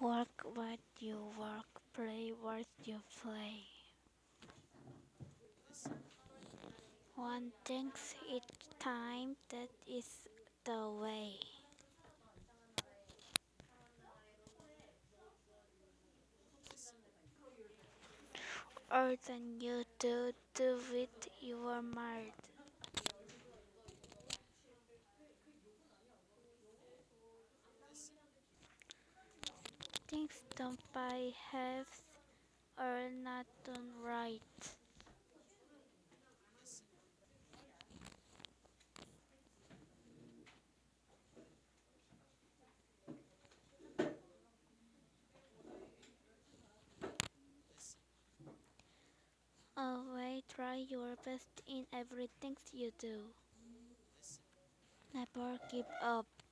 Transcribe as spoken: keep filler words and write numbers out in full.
Work what you work, play what you play. One thinks each time that is the way. Or than you do, do with your mind. Things done by halves are not done right. Always try your best in everything you do. Never give up.